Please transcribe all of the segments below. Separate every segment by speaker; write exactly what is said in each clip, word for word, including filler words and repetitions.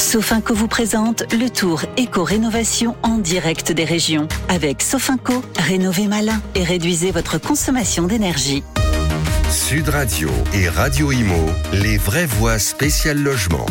Speaker 1: Sofinco vous présente le tour éco-rénovation en direct des régions. Avec Sofinco, rénovez malin et réduisez votre consommation d'énergie.
Speaker 2: Sud Radio et Radio Imo, les vraies voix spéciales logement.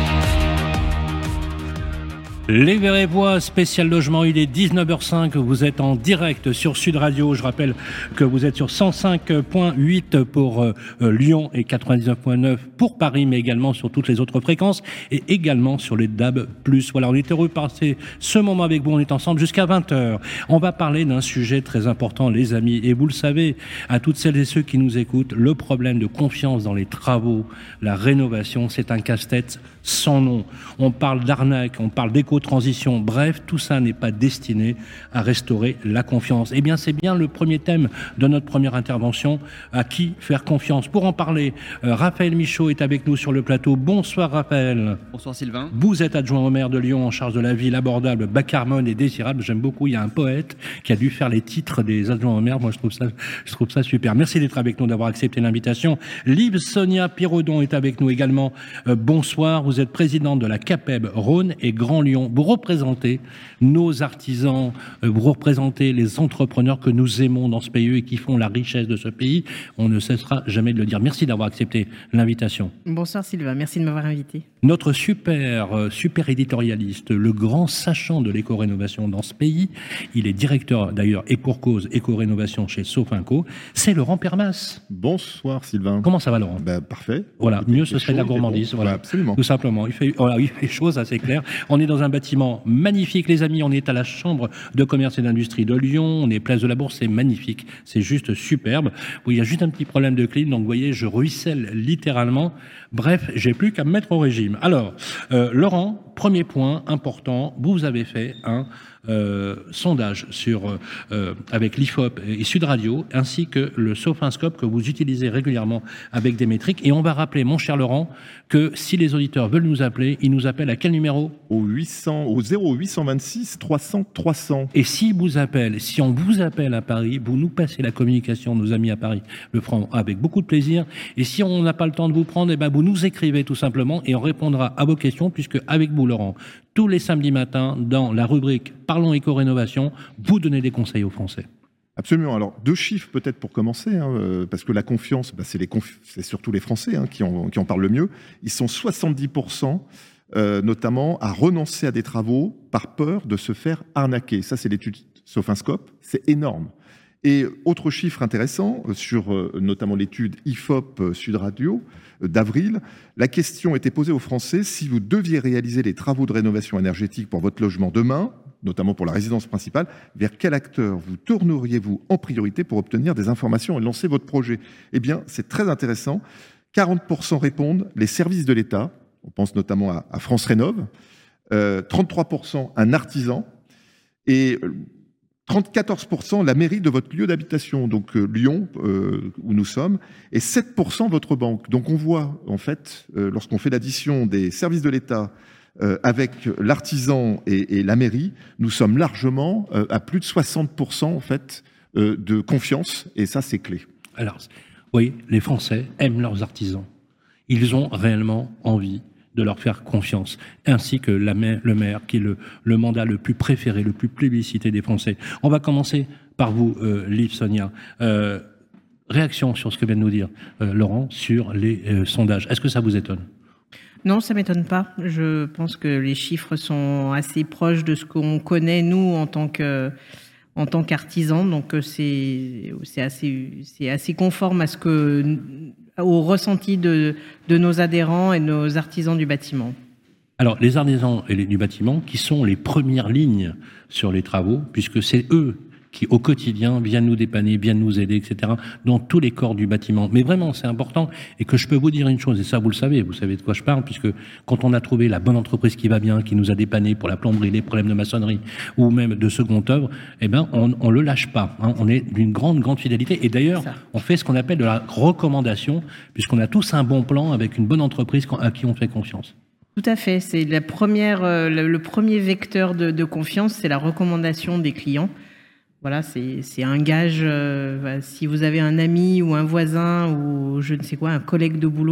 Speaker 3: Les vraies voix spéciales logement, il est dix-neuf heures cinq, vous êtes en direct sur Sud Radio. Je rappelle que vous êtes sur cent cinq virgule huit pour euh, Lyon et quatre-vingt-dix-neuf virgule neuf pour Paris, mais également sur toutes les autres fréquences et également sur les D A B plus. Voilà, on est heureux de passer ce moment avec vous, on est ensemble jusqu'à vingt heures. On va parler d'un sujet très important, les amis, et vous le savez, à toutes celles et ceux qui nous écoutent, le problème de confiance dans les travaux, la rénovation, c'est un casse-tête sans nom. On parle d'arnaque, on parle d'éco-transition, bref, tout ça n'est pas destiné à restaurer la confiance. Eh bien, c'est bien le premier thème de notre première intervention, à qui faire confiance. Pour en parler, euh, Raphaël Michaud est avec nous sur le plateau. Bonsoir Raphaël.
Speaker 4: Bonsoir Sylvain.
Speaker 3: Vous êtes adjoint au maire de Lyon en charge de la ville abordable, bas carbone et désirable. J'aime beaucoup, il y a un poète qui a dû faire les titres des adjoints au maire. Moi, je trouve ça, je trouve ça super. Merci d'être avec nous, d'avoir accepté l'invitation. Liv Sonia Pirodon est avec nous également. Euh, bonsoir. Vous êtes présidente de la CAPEB Rhône et Grand Lyon. Vous représentez nos artisans, vous représentez les entrepreneurs que nous aimons dans ce pays et qui font la richesse de ce pays. On ne cessera jamais de le dire. Merci d'avoir accepté l'invitation.
Speaker 5: Bonsoir Sylvain, merci de m'avoir invité.
Speaker 3: Notre super, super éditorialiste, le grand sachant de l'éco-rénovation dans ce pays, il est directeur d'ailleurs et pour cause éco-rénovation chez Sofinco, c'est Laurent Permas.
Speaker 6: Bonsoir Sylvain.
Speaker 3: Comment ça va Laurent?
Speaker 6: Ben, parfait.
Speaker 3: Voilà, mieux ce serait de la gourmandise. Bon. Voilà, ouais, absolument. Tout simplement. Il fait, voilà, il fait chaud, ça c'est clair. On est dans un bâtiment magnifique, les amis. On est à la Chambre de commerce et d'industrie de Lyon. On est place de la Bourse, c'est magnifique. C'est juste superbe. Bon, il y a juste un petit problème de clim, donc vous voyez, je ruisselle littéralement. Bref, j'ai plus qu'à me mettre au régime. Alors, euh, Laurent, premier point important, vous avez fait un euh, sondage sur, euh, avec l'I F O P et Sud Radio, ainsi que le Sofinscope que vous utilisez régulièrement avec des métriques. Et on va rappeler, mon cher Laurent, que si les auditeurs veulent nous appeler, ils nous appellent à quel numéro?
Speaker 6: Au huit cents, au zéro huit cent vingt-six trois cents trois cents.
Speaker 3: Et si vous appelle, si on vous appelle à Paris, vous nous passez la communication, nos amis à Paris le feront avec beaucoup de plaisir. Et si on n'a pas le temps de vous prendre, eh ben vous nous écrivez tout simplement et on répondra à vos questions, puisque avec vous, Laurent, tous les samedis matins, dans la rubrique Parlons éco-rénovation, vous donnez des conseils aux Français.
Speaker 6: Absolument. Alors, deux chiffres peut-être pour commencer, hein, euh, parce que la confiance, bah, c'est, les conf... c'est surtout les Français hein, qui, en, qui en parlent le mieux. Ils sont soixante-dix pour cent euh, notamment à renoncer à des travaux par peur de se faire arnaquer. Ça, c'est l'étude Sofinscope. C'est énorme. Et autre chiffre intéressant, sur euh, notamment l'étude I F O P Sud Radio euh, d'avril, la question était posée aux Français: si vous deviez réaliser les travaux de rénovation énergétique pour votre logement demain, notamment pour la résidence principale, vers quel acteur vous tourneriez-vous en priorité pour obtenir des informations et lancer votre projet? Eh bien, c'est très intéressant. quarante pour cent répondent les services de l'État, on pense notamment à, à France Rénov', euh, trente-trois pour cent un artisan, et euh, trente-quatorze pour cent la mairie de votre lieu d'habitation, donc euh, Lyon, euh, où nous sommes, et sept pour cent votre banque. Donc on voit, en fait, euh, lorsqu'on fait l'addition des services de l'État euh, avec l'artisan et, et la mairie, nous sommes largement euh, à plus de soixante pour cent, en fait, euh, de confiance, et ça, c'est clé.
Speaker 3: Alors, oui, les Français aiment leurs artisans. Ils ont réellement envie de leur faire confiance, ainsi que la maire, le maire, qui est le, le mandat le plus préféré, le plus plébiscité des Français. On va commencer par vous, euh, Liv Sonia. Euh, réaction sur ce que vient de nous dire euh, Laurent sur les euh, sondages. Est-ce que ça vous étonne?
Speaker 5: Non, ça ne m'étonne pas. Je pense que les chiffres sont assez proches de ce qu'on connaît, nous, en tant que... en tant qu'artisan, donc c'est, c'est, assez, c'est assez conforme à ce que, au ressenti de, de nos adhérents et de nos artisans du bâtiment.
Speaker 3: Alors, les artisans et les, du bâtiment, qui sont les premières lignes sur les travaux, puisque c'est eux qui, au quotidien, viennent nous dépanner, viennent nous aider, et cetera, dans tous les corps du bâtiment. Mais vraiment, c'est important, et que je peux vous dire une chose, et ça, vous le savez, vous savez de quoi je parle, puisque quand on a trouvé la bonne entreprise qui va bien, qui nous a dépanné pour la plomberie, les problèmes de maçonnerie, ou même de seconde œuvre, eh ben, on, on le lâche pas, hein. On est d'une grande, grande fidélité, et d'ailleurs, on fait ce qu'on appelle de la recommandation, puisqu'on a tous un bon plan avec une bonne entreprise à qui on fait confiance.
Speaker 5: Tout à fait, c'est la première, euh, le, le premier vecteur de, de confiance, c'est la recommandation des clients. Voilà, c'est, c'est un gage. Euh, bah, si vous avez un ami ou un voisin ou je ne sais quoi, un collègue de boulot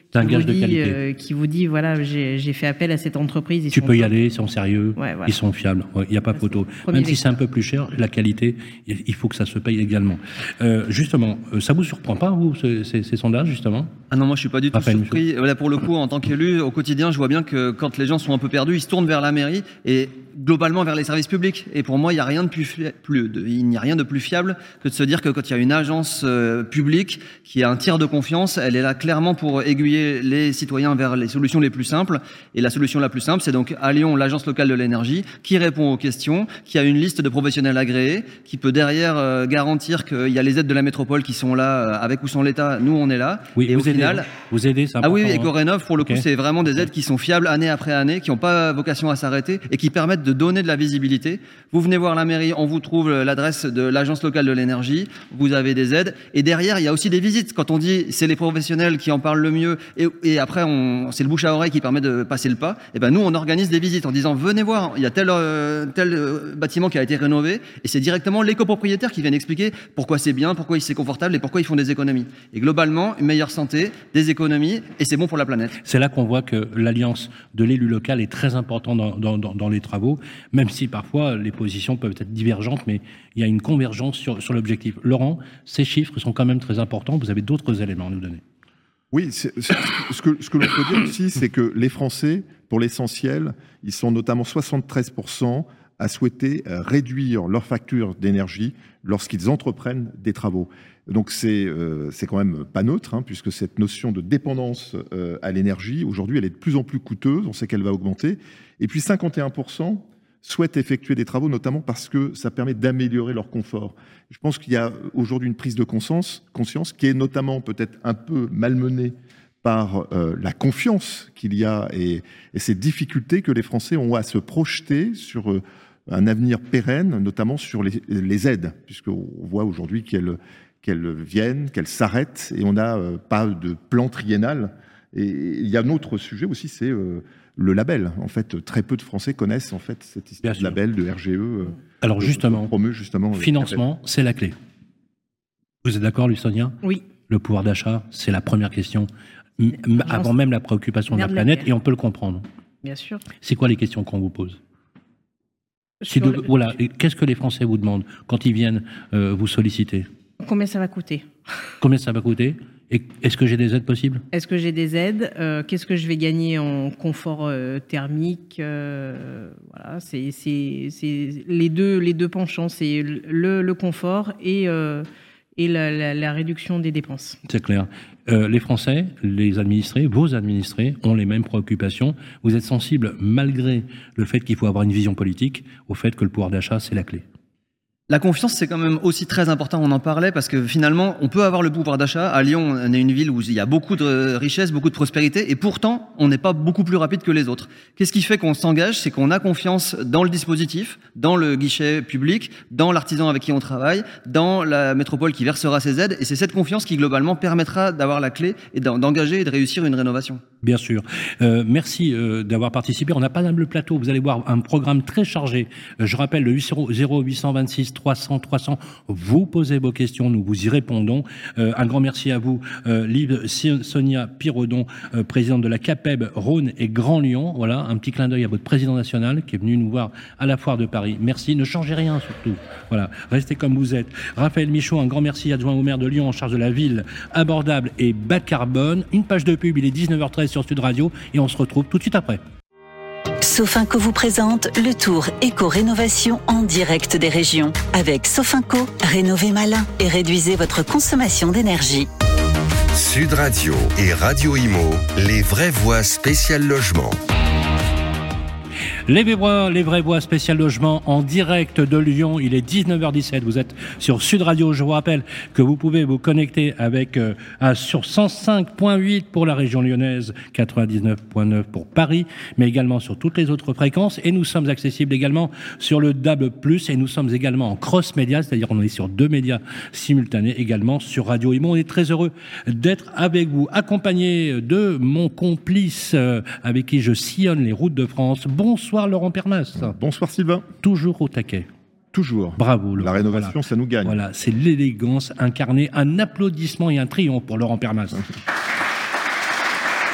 Speaker 3: C'est un gage de
Speaker 5: dit,
Speaker 3: qualité.
Speaker 5: Euh, qui vous dit, voilà, j'ai, j'ai fait appel à cette entreprise. Ils
Speaker 3: tu
Speaker 5: sont
Speaker 3: peux y
Speaker 5: top.
Speaker 3: aller, ils sont sérieux,
Speaker 5: ouais, voilà.
Speaker 3: ils sont fiables, il ouais, n'y a pas
Speaker 5: ça,
Speaker 3: photo.
Speaker 5: Même
Speaker 3: lecteur. Si c'est un peu plus cher, la qualité, il faut que ça se paye également. Euh, justement, ça vous surprend pas, vous, ces, ces, ces sondages, justement?
Speaker 4: Ah non, moi je suis pas du tout
Speaker 3: Raphaël
Speaker 4: surpris. Là, pour le coup, en tant qu'élu, au quotidien, je vois bien que quand les gens sont un peu perdus, ils se tournent vers la mairie et globalement vers les services publics. Et pour moi, il n'y a rien de plus, plus de, il n'y a rien de plus fiable que de se dire que quand il y a une agence euh, publique qui a un tiers de confiance, elle est là clairement pour aiguiller les citoyens vers les solutions les plus simples. Et la solution la plus simple, c'est donc à Lyon, l'agence locale de l'énergie, qui répond aux questions, qui a une liste de professionnels agréés, qui peut derrière euh, garantir qu'il y a les aides de la métropole qui sont là, euh, avec ou sans l'État, nous on est là.
Speaker 3: Oui,
Speaker 4: et
Speaker 3: vous
Speaker 4: au
Speaker 3: aidez,
Speaker 4: final,
Speaker 3: vous aidez, ça.
Speaker 4: Ah oui, Ecorénov, pour le coup,
Speaker 3: okay.
Speaker 4: c'est vraiment des aides qui sont fiables année après année, qui n'ont pas vocation à s'arrêter et qui permettent de donner de la visibilité. Vous venez voir la mairie, on vous trouve l'adresse de l'agence locale de l'énergie, vous avez des aides. Et derrière, il y a aussi des visites. Quand on dit c'est les professionnels qui en parlent le mieux et, et après on, c'est le bouche à oreille qui permet de passer le pas, et ben nous on organise des visites en disant venez voir, il y a tel, euh, tel euh, bâtiment qui a été rénové et c'est directement les copropriétaires qui viennent expliquer pourquoi c'est bien, pourquoi c'est confortable et pourquoi ils font des économies. Et globalement, une meilleure santé, des économies et c'est bon pour la planète.
Speaker 3: C'est là qu'on voit que l'alliance de l'élu local est très importante dans, dans, dans, dans les travaux, même si parfois les positions peuvent être divergentes, mais il y a une convergence sur, sur l'objectif. Laurent, ces chiffres sont quand même très importants, vous avez d'autres éléments à nous donner.
Speaker 6: Oui, c'est, c'est, ce que, ce que l'on peut dire aussi, c'est que les Français, pour l'essentiel, ils sont notamment soixante-treize pour cent à souhaiter réduire leur facture d'énergie lorsqu'ils entreprennent des travaux. Donc c'est, euh, c'est quand même pas neutre, hein, puisque cette notion de dépendance euh, à l'énergie, aujourd'hui, elle est de plus en plus coûteuse, on sait qu'elle va augmenter. Et puis cinquante et un pour cent souhaitent effectuer des travaux, notamment parce que ça permet d'améliorer leur confort. Je pense qu'il y a aujourd'hui une prise de conscience, conscience qui est notamment peut-être un peu malmenée par euh, la confiance qu'il y a et, et ces difficultés que les Français ont à se projeter sur euh, un avenir pérenne, notamment sur les, les aides, puisqu'on voit aujourd'hui qu'elles, qu'elles viennent, qu'elles s'arrêtent, et on n'a euh, pas de plan triennal. Et il y a un autre sujet aussi, c'est euh, le label. En fait, très peu de Français connaissent en fait cette histoire de label, de R G E. Euh,
Speaker 3: Alors justement,
Speaker 6: promu, justement
Speaker 3: financement, c'est la clé. Vous êtes d'accord, Luce-Sonia ?
Speaker 5: Oui.
Speaker 3: Le pouvoir d'achat, c'est la première question, m- avant même la préoccupation de la planète, et on peut le comprendre.
Speaker 5: Bien sûr.
Speaker 3: C'est quoi les questions qu'on vous pose ? Si de, le... Voilà, qu'est-ce que les Français vous demandent quand ils viennent euh, vous solliciter ?
Speaker 5: Combien ça va coûter ?
Speaker 3: Combien ça va coûter ? Et est-ce que j'ai des aides possibles ?
Speaker 5: Est-ce que j'ai des aides ? euh, Qu'est-ce que je vais gagner en confort euh, thermique ? euh, Voilà, c'est, c'est, c'est les deux, les deux penchants, c'est le, le confort et, euh, et la, la, la réduction des dépenses.
Speaker 3: C'est clair. Euh, les Français, les administrés, vos administrés ont les mêmes préoccupations. Vous êtes sensibles, malgré le fait qu'il faut avoir une vision politique, au fait que le pouvoir d'achat, c'est la clé.
Speaker 4: La confiance, c'est quand même aussi très important, on en parlait, parce que finalement, on peut avoir le pouvoir d'achat. À Lyon, on est une ville où il y a beaucoup de richesse, beaucoup de prospérité, et pourtant, on n'est pas beaucoup plus rapide que les autres. Qu'est-ce qui fait qu'on s'engage ? C'est qu'on a confiance dans le dispositif, dans le guichet public, dans l'artisan avec qui on travaille, dans la métropole qui versera ses aides, et c'est cette confiance qui, globalement, permettra d'avoir la clé et d'engager et de réussir une rénovation.
Speaker 3: Bien sûr. Euh, merci euh, d'avoir participé. On n'a pas le plateau. Vous allez voir un programme très chargé. Euh, je rappelle le zéro huit cent vingt-six trois cents trois cents. Vous posez vos questions, nous vous y répondons. Euh, un grand merci à vous, euh, Liv Sonia Pirodon, euh, présidente de la CAPEB Rhône et Grand Lyon. Voilà, un petit clin d'œil à votre président national qui est venu nous voir à la foire de Paris. Merci. Ne changez rien surtout. Voilà, restez comme vous êtes. Raphaël Michaud, un grand merci, adjoint au maire de Lyon en charge de la ville abordable et bas carbone. Une page de pub. Il est dix-neuf heures treize sur Sud Radio et on se retrouve tout de suite après.
Speaker 1: Sofinco vous présente le tour éco-rénovation en direct des régions. Avec Sofinco, rénovez malin et réduisez votre consommation d'énergie.
Speaker 2: Sud Radio et Radio Imo, les vraies voix spéciales logement.
Speaker 3: Les Vrais, les Vraies Voix spécial logement en direct de Lyon. Il est dix-neuf heures dix-sept. Vous êtes sur Sud Radio. Je vous rappelle que vous pouvez vous connecter avec euh, à, sur cent cinq virgule huit pour la région lyonnaise, quatre-vingt-dix-neuf virgule neuf pour Paris, mais également sur toutes les autres fréquences. Et nous sommes accessibles également sur le D A B plus, et nous sommes également en cross-média, c'est-à-dire qu'on est sur deux médias simultanés également sur Radio Imo. On est très heureux d'être avec vous, accompagné de mon complice euh, avec qui je sillonne les routes de France. Bonsoir Laurent Permas.
Speaker 6: Bonsoir Sylvain.
Speaker 3: Toujours au taquet.
Speaker 6: Toujours.
Speaker 3: Bravo Laurent.
Speaker 6: La rénovation, voilà. Ça nous gagne.
Speaker 3: Voilà, c'est l'élégance incarnée. Un applaudissement et un triomphe pour Laurent Permas.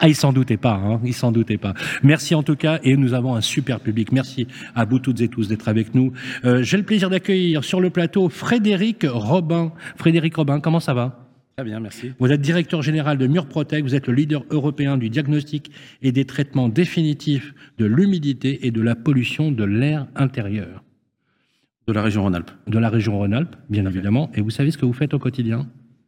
Speaker 3: Ah, il s'en doutait pas, hein, il s'en doutait pas. Merci en tout cas, et nous avons un super public. Merci à vous toutes et tous d'être avec nous. Euh, j'ai le plaisir d'accueillir sur le plateau Frédéric Robin. Frédéric Robin, comment ça va?
Speaker 7: Très bien, merci.
Speaker 3: Vous êtes directeur général de Murprotec, vous êtes le leader européen du diagnostic et des traitements définitifs de l'humidité et de la pollution de l'air intérieur.
Speaker 7: De la région Rhône-Alpes.
Speaker 3: De la région Rhône-Alpes, bien évidemment. Et vous savez ce que vous faites au quotidien?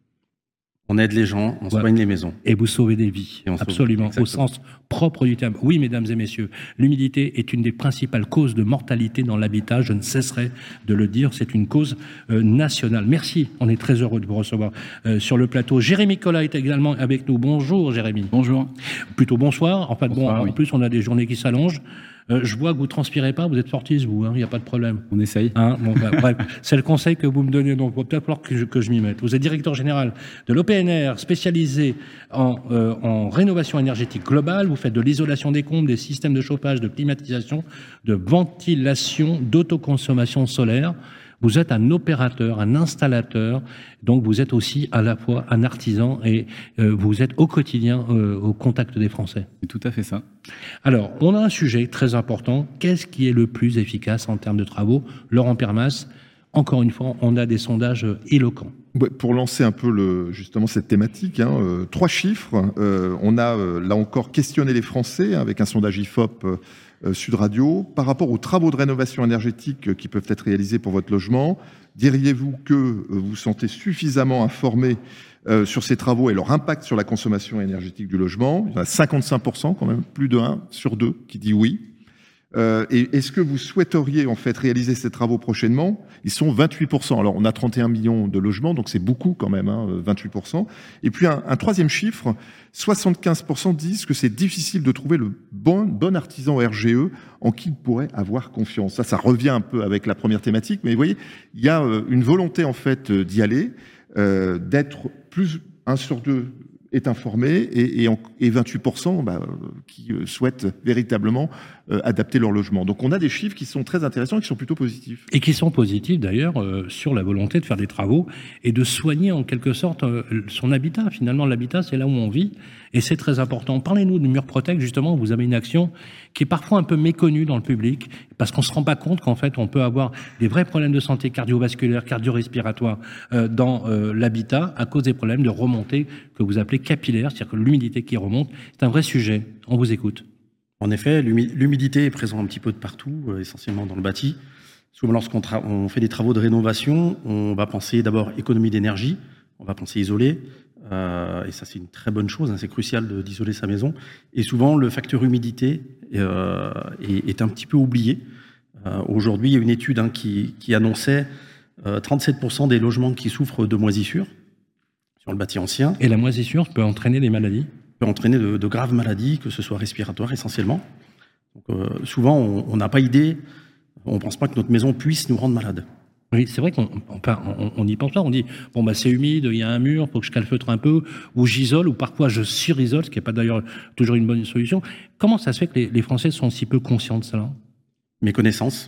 Speaker 7: On aide les gens, on ouais. soigne les maisons.
Speaker 3: Et vous sauvez des vies, absolument, au sens propre du terme. Oui, mesdames et messieurs, l'humidité est une des principales causes de mortalité dans l'habitat. Je ne cesserai de le dire, c'est une cause euh, nationale. Merci, on est très heureux de vous recevoir euh, sur le plateau. Jérémy Collat est également avec nous. Bonjour Jérémy.
Speaker 8: Bonjour.
Speaker 3: Plutôt bonsoir. En fait,
Speaker 8: bonsoir,
Speaker 3: bon,
Speaker 8: oui.
Speaker 3: En plus, on a des journées qui s'allongent. Euh, je vois que vous transpirez pas, vous êtes sportif, vous, il hein, n'y a pas de problème.
Speaker 8: On essaye.
Speaker 3: Hein, bon, bah, bref, c'est le conseil que vous me donnez, donc il va peut-être falloir que je, que je m'y mette. Vous êtes directeur général de l'O P N R, spécialisé en, euh, en rénovation énergétique globale. Vous faites de l'isolation des combles, des systèmes de chauffage, de climatisation, de ventilation, d'autoconsommation solaire. Vous êtes un opérateur, un installateur, donc vous êtes aussi à la fois un artisan et euh, vous êtes au quotidien euh, au contact des Français.
Speaker 8: C'est tout à fait ça.
Speaker 3: Alors, on a un sujet très important. Qu'est-ce qui est le plus efficace en termes de travaux? Laurent Permas, encore une fois, on a des sondages éloquents.
Speaker 6: Ouais, pour lancer un peu le, justement cette thématique, hein, euh, trois chiffres. Euh, on a euh, là encore questionné les Français hein, avec un sondage I F O P euh, Sud Radio par rapport aux travaux de rénovation énergétique euh, qui peuvent être réalisés pour votre logement. Diriez-vous que euh, vous vous sentez suffisamment informé euh, sur ces travaux et leur impact sur la consommation énergétique du logement? Il y en a cinquante-cinq pour cent quand même, plus de un sur deux qui dit oui. Euh, et est-ce que vous souhaiteriez en fait réaliser ces travaux prochainement? Ils sont vingt-huit pour cent. Alors on a trente et un millions de logements, donc c'est beaucoup quand même, hein, vingt-huit pour cent. Et puis un, un troisième chiffre, soixante-quinze pour cent disent que c'est difficile de trouver le bon, bon artisan R G E en qui ils pourraient avoir confiance. Ça, ça revient un peu avec la première thématique, mais vous voyez, il y a euh, une volonté en fait d'y aller, euh, d'être plus un sur deux est informé et, et, en, et vingt-huit pour cent bah, qui euh, souhaitent véritablement euh, adapter leur logement. Donc on a des chiffres qui sont très intéressants et qui sont plutôt positifs.
Speaker 3: Et qui sont positifs d'ailleurs euh, sur la volonté de faire des travaux et de soigner en quelque sorte euh, son habitat. Finalement, l'habitat, c'est là où on vit et c'est très important. Parlez-nous de Murprotec, justement, vous avez une action qui est parfois un peu méconnue dans le public parce qu'on ne se rend pas compte qu'en fait, on peut avoir des vrais problèmes de santé cardiovasculaire, cardio-respiratoire euh, dans euh, l'habitat à cause des problèmes de remontée que vous appelez capillaire, c'est-à-dire que l'humidité qui remonte. C'est un vrai sujet. On vous écoute.
Speaker 7: En effet, l'humidité est présente un petit peu de partout, euh, essentiellement dans le bâti. Souvent, lorsqu'on on fait des travaux de rénovation, on va penser d'abord économie d'énergie, on va penser isoler, euh, et ça c'est une très bonne chose, hein, c'est crucial d'isoler sa maison. Et souvent, le facteur humidité euh, est, est un petit peu oublié. Euh, Aujourd'hui, il y a une étude hein, qui, qui annonçait euh, trente-sept pour cent des logements qui souffrent de moisissures sur le bâti ancien.
Speaker 3: Et la moisissure peut entraîner des maladies?
Speaker 7: Peut entraîner de, de graves maladies, que ce soit respiratoires essentiellement. Donc, euh, souvent, on n'a pas idée, on ne pense pas que notre maison puisse nous rendre malades.
Speaker 3: Oui, c'est vrai qu'on on, on y pense pas. On dit, bon, bah, c'est humide, il y a un mur, il faut que je calfeutre un peu, ou j'isole, ou parfois je surisole, ce qui n'est pas d'ailleurs toujours une bonne solution. Comment ça se fait que les, les Français sont si peu conscients de cela?
Speaker 7: Méconnaissance,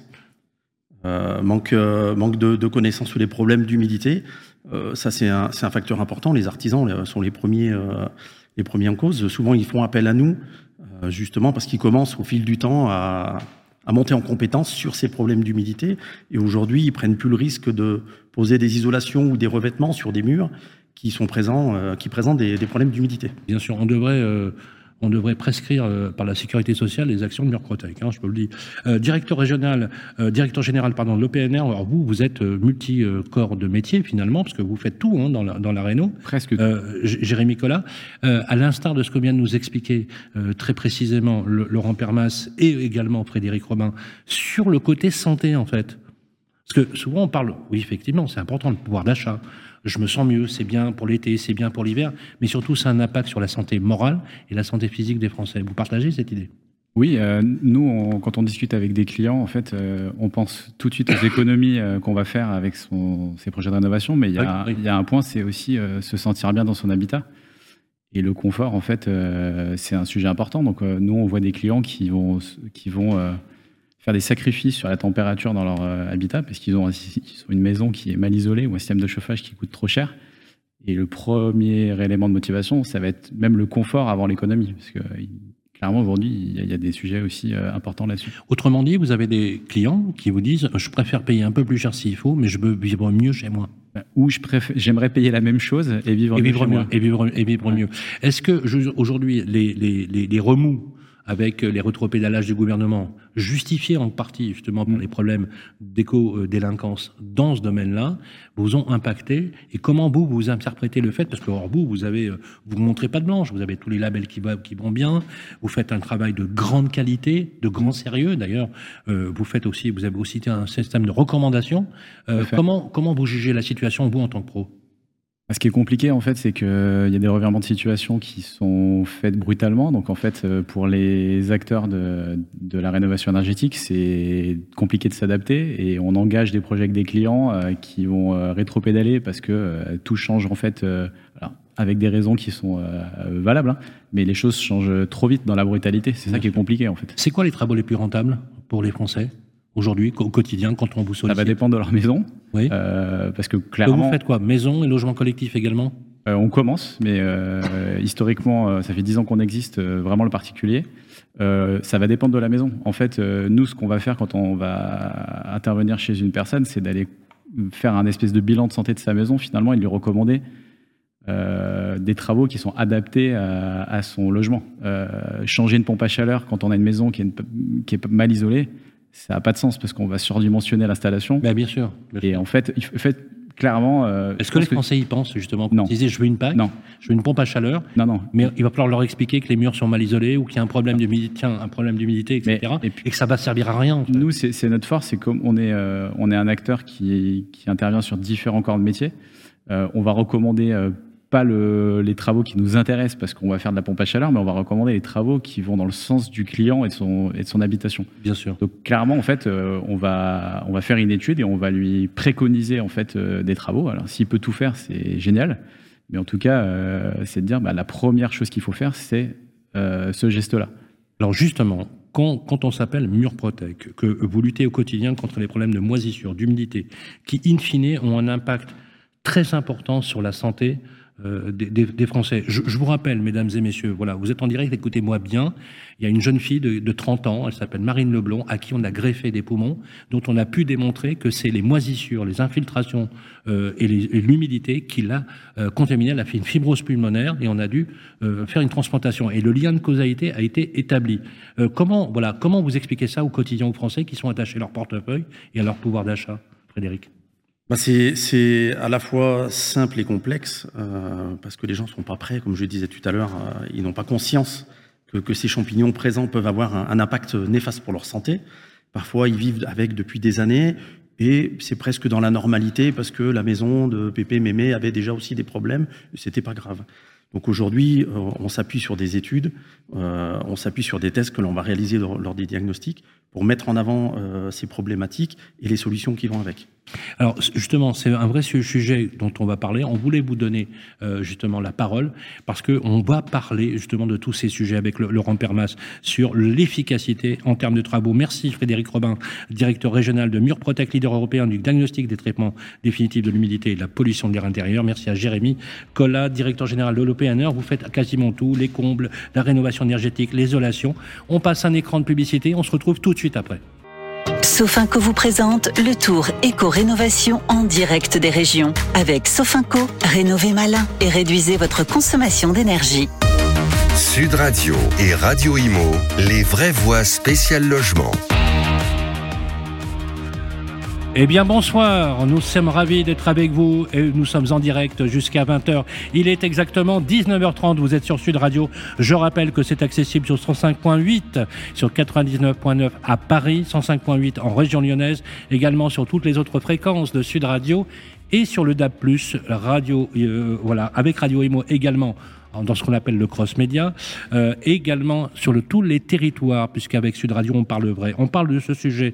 Speaker 7: euh, manque, euh, manque de, de connaissances sur les problèmes d'humidité. Euh, ça, c'est un, un facteur important. Les artisans sont les premiers, euh, les premiers en cause. Souvent, ils font appel à nous, euh, justement parce qu'ils commencent au fil du temps à, à monter en compétence sur ces problèmes d'humidité. Et aujourd'hui, ils prennent plus le risque de poser des isolations ou des revêtements sur des murs qui sont présents, euh, qui présentent des, des problèmes d'humidité.
Speaker 3: Bien sûr, on devrait... Euh On devrait prescrire euh, par la sécurité sociale les actions de Murprotec, hein, je peux le dire. Euh, directeur régional, euh, directeur général pardon, de l'O P N R, alors vous, vous êtes euh, multi-corps de métier finalement, parce que vous faites tout hein, dans, la, dans la réno.
Speaker 8: Presque tout.
Speaker 3: Euh, Jérémy Collat, euh, à l'instar de ce que vient de nous expliquer euh, très précisément le, Laurent Permas et également Frédéric Robin, sur le côté santé en fait. Parce que souvent on parle, oui effectivement, c'est important le pouvoir d'achat. Je me sens mieux, c'est bien pour l'été, c'est bien pour l'hiver, mais surtout ça a un impact sur la santé morale et la santé physique des Français. Vous partagez cette idée?
Speaker 8: Oui, euh, nous, on, quand on discute avec des clients, en fait, euh, on pense tout de suite aux économies euh, qu'on va faire avec son, ses projets de rénovation, mais il y a, oui, oui. y a un point, c'est aussi euh, se sentir bien dans son habitat. Et le confort, en fait, euh, c'est un sujet important. Donc, euh, nous, on voit des clients qui vont, qui vont euh, faire des sacrifices sur la température dans leur euh, habitat, parce qu'ils ont, ils ont une maison qui est mal isolée ou un système de chauffage qui coûte trop cher. Et le premier élément de motivation, ça va être même le confort avant l'économie. Parce que clairement, aujourd'hui, il y a des sujets aussi importants là-dessus.
Speaker 3: Autrement dit, vous avez des clients qui vous disent « je préfère payer un peu plus cher s'il faut, mais je veux vivre mieux chez moi ».
Speaker 8: Ou je préfère, j'aimerais payer la même chose et vivre,
Speaker 3: et
Speaker 8: mieux,
Speaker 3: vivre
Speaker 8: chez
Speaker 3: mieux.
Speaker 8: moi.
Speaker 3: Et vivre, et vivre ouais. mieux. Est-ce que je, aujourd'hui, les, les, les, les remous avec les rétropédalages du gouvernement, justifiés en partie justement par les problèmes d'éco-délinquance dans ce domaine-là, vous ont impacté? Et comment vous, vous interprétez le fait? Parce que hors vous, vous avez, vous ne montrez pas de blanche, vous avez tous les labels qui, qui vont bien, vous faites un travail de grande qualité, de grand sérieux. D'ailleurs, euh, vous faites aussi, vous avez aussi un système de recommandation. Euh, comment, comment vous jugez la situation, vous, en tant que pro?
Speaker 8: Ce qui est compliqué, en fait, c'est qu'il y a des revirements de situation qui sont faits brutalement. Donc, en fait, pour les acteurs de, de la rénovation énergétique, c'est compliqué de s'adapter et on engage des projets avec des clients euh, qui vont euh, rétropédaler parce que euh, tout change, en fait, euh, alors, avec des raisons qui sont euh, valables, hein, mais les choses changent trop vite dans la brutalité. C'est ça qui est compliqué, en fait.
Speaker 3: C'est quoi les travaux les plus rentables pour les Français aujourd'hui, au quotidien, quand on vous sollicite?
Speaker 8: Ça va dépendre de leur maison.
Speaker 3: Oui.
Speaker 8: Euh, parce que clairement.
Speaker 3: Vous faites quoi? Maison et logement collectif également?
Speaker 8: euh, On commence, mais euh, historiquement, euh, ça fait dix ans qu'on existe, euh, vraiment le particulier. Euh, ça va dépendre de la maison. En fait, euh, nous, ce qu'on va faire quand on va intervenir chez une personne, c'est d'aller faire un espèce de bilan de santé de sa maison, finalement, et lui recommander euh, des travaux qui sont adaptés à, à son logement. Euh, changer une pompe à chaleur quand on a une maison qui est, une, qui est mal isolée, ça n'a pas de sens parce qu'on va surdimensionner l'installation.
Speaker 3: Ben bien sûr. Bien
Speaker 8: et
Speaker 3: sûr.
Speaker 8: en fait, il fait clairement. Euh,
Speaker 3: Est-ce que les Français que... y pensent justement?
Speaker 8: Non.
Speaker 3: Ils disaient je veux une P A C,
Speaker 8: non.
Speaker 3: je veux une pompe à chaleur.
Speaker 8: Non, non.
Speaker 3: Mais il va falloir leur expliquer que les murs sont mal isolés ou qu'il y a un problème d'humidité, un problème d'humidité, et cetera. Mais, et, puis, et que ça va servir à rien. En fait.
Speaker 8: Nous, c'est notre force, c'est comme on est, euh, on est un acteur qui, qui intervient sur différents corps de métier. Euh, on va recommander. Euh, pas le, les travaux qui nous intéressent parce qu'on va faire de la pompe à chaleur, mais on va recommander les travaux qui vont dans le sens du client et de son, et de son habitation.
Speaker 3: Bien sûr.
Speaker 8: Donc clairement, en fait, euh, on, va, on va faire une étude et on va lui préconiser en fait, euh, des travaux. Alors s'il peut tout faire, c'est génial. Mais en tout cas, euh, c'est de dire bah, la première chose qu'il faut faire, c'est euh, ce geste-là.
Speaker 3: Alors justement, quand, quand on s'appelle Murprotec, que vous luttez au quotidien contre les problèmes de moisissure, d'humidité, qui in fine ont un impact très important sur la santé Euh, des, des, des Français. Je, je vous rappelle, mesdames et messieurs, voilà, vous êtes en direct, écoutez-moi bien. Il y a une jeune fille de, de trente ans, elle s'appelle Marine Leblond, à qui on a greffé des poumons, dont on a pu démontrer que c'est les moisissures, les infiltrations euh, et l'humidité qui l'a euh, contaminée. Elle a fait une fibrose pulmonaire et on a dû euh, faire une transplantation. Et le lien de causalité a été établi. Euh, comment, voilà, comment vous expliquez ça au quotidien aux Français qui sont attachés à leur portefeuille et à leur pouvoir d'achat, Frédéric?
Speaker 7: Bah c'est à la fois simple et complexe, euh, parce que les gens ne sont pas prêts, comme je le disais tout à l'heure, euh, ils n'ont pas conscience que, que ces champignons présents peuvent avoir un, un impact néfaste pour leur santé. Parfois, ils vivent avec depuis des années, et c'est presque dans la normalité, parce que la maison de Pépé Mémé avait déjà aussi des problèmes, et c'était pas grave. Donc aujourd'hui, euh, on s'appuie sur des études, euh, on s'appuie sur des tests que l'on va réaliser lors, lors des diagnostics, pour mettre en avant euh, ces problématiques et les solutions qui vont avec.
Speaker 3: Alors justement, c'est un vrai sujet dont on va parler. On voulait vous donner euh, justement la parole parce qu'on va parler justement de tous ces sujets avec le, Laurent Permas sur l'efficacité en termes de travaux. Merci Frédéric Robin, directeur régional de Murprotec, leader européen du diagnostic des traitements définitifs de l'humidité et de la pollution de l'air intérieur. Merci à Jérémy Collat, directeur général de l'O P N R. Vous faites quasiment tout, les combles, la rénovation énergétique, l'isolation. On passe un écran de publicité, on se retrouve tout de suite après.
Speaker 1: Sofinco vous présente le tour éco-rénovation en direct des régions. Avec Sofinco, rénovez malin et réduisez votre consommation d'énergie.
Speaker 2: Sud Radio et Radio Imo, les vraies voix spéciales logement.
Speaker 3: Eh bien bonsoir, nous sommes ravis d'être avec vous et nous sommes en direct jusqu'à vingt heures. Il est exactement dix-neuf heures trente, vous êtes sur Sud Radio. Je rappelle que c'est accessible sur cent cinq point huit, sur quatre-vingt-dix-neuf point neuf à Paris, cent cinq point huit en région lyonnaise, également sur toutes les autres fréquences de Sud Radio et sur le D A B plus, radio, euh, voilà, avec Radio Imo également dans ce qu'on appelle le cross-média, euh, également sur le, tous les territoires, puisqu'avec Sud Radio, on parle vrai. On parle de ce sujet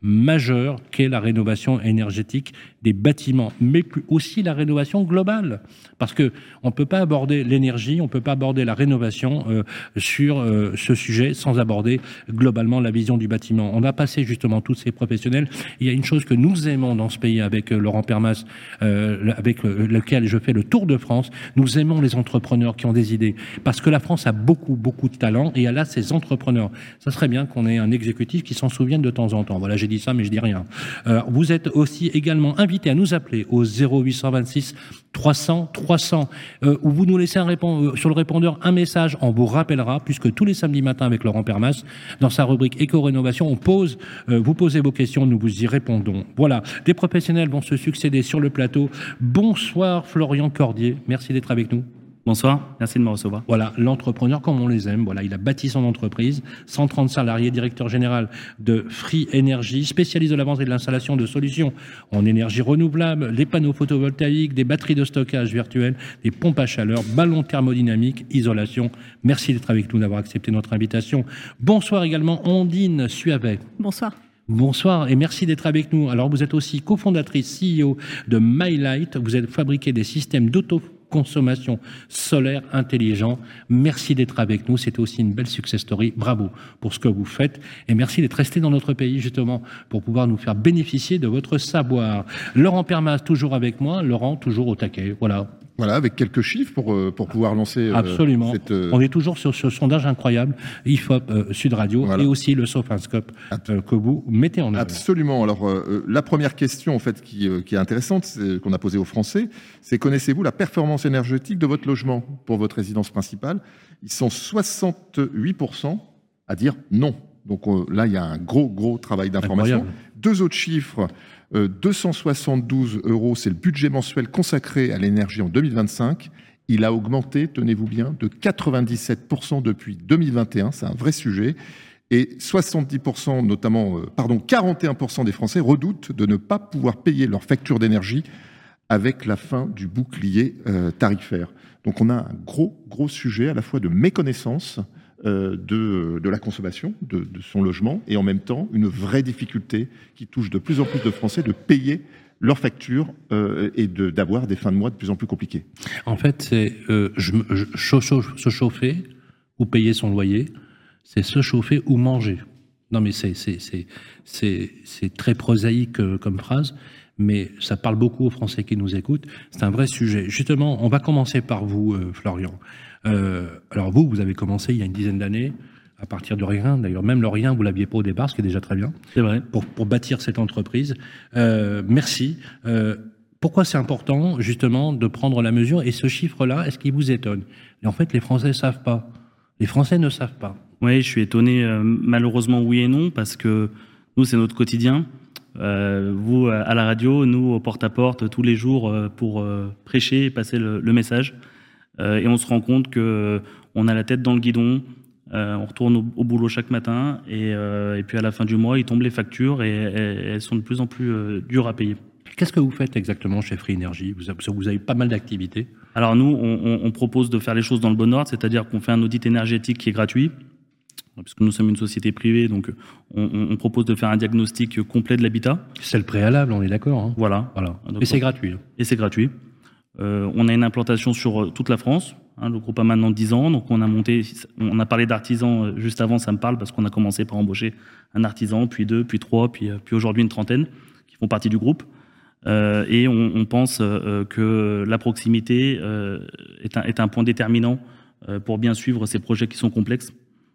Speaker 3: majeur qu'est la rénovation énergétique des bâtiments, mais aussi la rénovation globale. Parce qu'on ne peut pas aborder l'énergie, on ne peut pas aborder la rénovation euh, sur euh, ce sujet sans aborder globalement la vision du bâtiment. On a passé justement tous ces professionnels. Il y a une chose que nous aimons dans ce pays avec euh, Laurent Permas, euh, avec euh, lequel je fais le tour de France. Nous aimons les entrepreneurs qui ont des idées. Parce que la France a beaucoup, beaucoup de talent et elle a ses entrepreneurs. Ça serait bien qu'on ait un exécutif qui s'en souvienne de temps en temps. Voilà, j'ai dit ça, mais je dis rien. Euh, vous êtes aussi également invité à nous appeler au zéro huit cent vingt-six trois cents trois cents, euh, où vous nous laissez un répond, euh, sur le répondeur un message, on vous rappellera, puisque tous les samedis matins avec Laurent Permas, dans sa rubrique Éco-Rénovation, on pose, euh, vous posez vos questions, nous vous y répondons. Voilà, des professionnels vont se succéder sur le plateau. Bonsoir Florian Cordier, merci d'être avec nous.
Speaker 9: Bonsoir, merci de me recevoir.
Speaker 3: Voilà, l'entrepreneur comme on les aime. Voilà, il a bâti son entreprise, cent trente salariés, directeur général de Free Energy, spécialiste de la vente et de l'installation de solutions en énergie renouvelable, les panneaux photovoltaïques, des batteries de stockage virtuelles, des pompes à chaleur, ballons thermodynamiques, isolation. Merci d'être avec nous, d'avoir accepté notre invitation. Bonsoir également Ondine Suavet.
Speaker 10: Bonsoir.
Speaker 3: Bonsoir et merci d'être avec nous. Alors vous êtes aussi cofondatrice C E O de MyLight. Vous avez fabriqué des systèmes d'autoconsommation solaire intelligents. Merci d'être avec nous. C'était aussi une belle success story. Bravo pour ce que vous faites et merci d'être resté dans notre pays justement pour pouvoir nous faire bénéficier de votre savoir. Laurent Permas toujours avec moi. Laurent toujours au taquet. Voilà.
Speaker 6: Voilà, avec quelques chiffres pour, euh, pour pouvoir lancer euh,
Speaker 3: Absolument.
Speaker 6: cette... Euh...
Speaker 3: On est toujours sur ce sondage incroyable, I F O P euh, Sud Radio, voilà. Et aussi le Sophinscope euh, que vous mettez en œuvre.
Speaker 6: Absolument. Alors, euh, la première question en fait, qui, euh, qui est intéressante, c'est, qu'on a posée aux Français, c'est connaissez-vous la performance énergétique de votre logement pour votre résidence principale? Ils sont soixante-huit pour cent à dire non. Donc euh, là, il y a un gros, gros travail d'information. Incroyable. Deux autres chiffres. Euh, deux cent soixante-douze euros, c'est le budget mensuel consacré à l'énergie en deux mille vingt-cinq. Il a augmenté, tenez-vous bien, de quatre-vingt-dix-sept pour cent depuis deux mille vingt et un. C'est un vrai sujet. Et soixante-dix pour cent, notamment, euh, pardon, quarante et un pour cent des Français redoutent de ne pas pouvoir payer leur facture d'énergie avec la fin du bouclier euh, tarifaire. Donc on a un gros, gros sujet à la fois de méconnaissance Euh, de, de la consommation, de, de son logement, et en même temps une vraie difficulté qui touche de plus en plus de Français de payer leurs factures euh, et de, d'avoir des fins de mois de plus en plus compliquées.
Speaker 3: En fait, c'est euh, je, je, chauffe, se chauffer ou payer son loyer, c'est se chauffer ou manger. Non mais c'est, c'est, c'est, c'est, c'est très prosaïque euh, comme phrase, mais ça parle beaucoup aux Français qui nous écoutent. C'est un vrai sujet. Justement, on va commencer par vous, euh, Florian. Euh, alors vous, vous avez commencé il y a une dizaine d'années, à partir de rien. D'ailleurs, même le rien, vous l'aviez pas au départ, ce qui est déjà très bien.
Speaker 9: C'est vrai.
Speaker 3: Pour, pour bâtir cette entreprise. Euh, merci. Euh, pourquoi c'est important, justement, de prendre la mesure? Et ce chiffre-là, est-ce qu'il vous étonne? Et en fait, les Français ne savent pas. Les Français ne savent pas.
Speaker 9: Oui, je suis étonné. Euh, malheureusement, oui et non, parce que nous, c'est notre quotidien. Euh, vous, à la radio, nous, au porte-à-porte, tous les jours, euh, pour euh, prêcher et passer le, le message. Euh, et on se rend compte qu'on a la tête dans le guidon, euh, on retourne au, au boulot chaque matin, et, euh, et puis à la fin du mois, ils tombent les factures, et, et elles sont de plus en plus euh, dures à payer.
Speaker 3: Qu'est-ce que vous faites exactement chez Free Energy? Vous avez, vous avez pas mal d'activités.
Speaker 9: Alors nous, on, on propose de faire les choses dans le bon ordre, c'est-à-dire qu'on fait un audit énergétique qui est gratuit, puisque nous sommes une société privée, donc on, on propose de faire un diagnostic complet de l'habitat.
Speaker 3: C'est le préalable, on est d'accord, hein.
Speaker 9: Voilà.
Speaker 3: voilà. Et c'est gratuit.
Speaker 9: Et c'est gratuit. Euh, on a une implantation sur toute la France. Hein, le groupe a maintenant dix ans, donc on a monté, on a parlé d'artisans juste avant, ça me parle parce qu'on a commencé par embaucher un artisan, puis deux, puis trois, puis, puis aujourd'hui une trentaine qui font partie du groupe. Euh, et on, on pense euh, que la proximité euh, est, un, est un point déterminant euh, pour bien suivre ces projets qui sont complexes.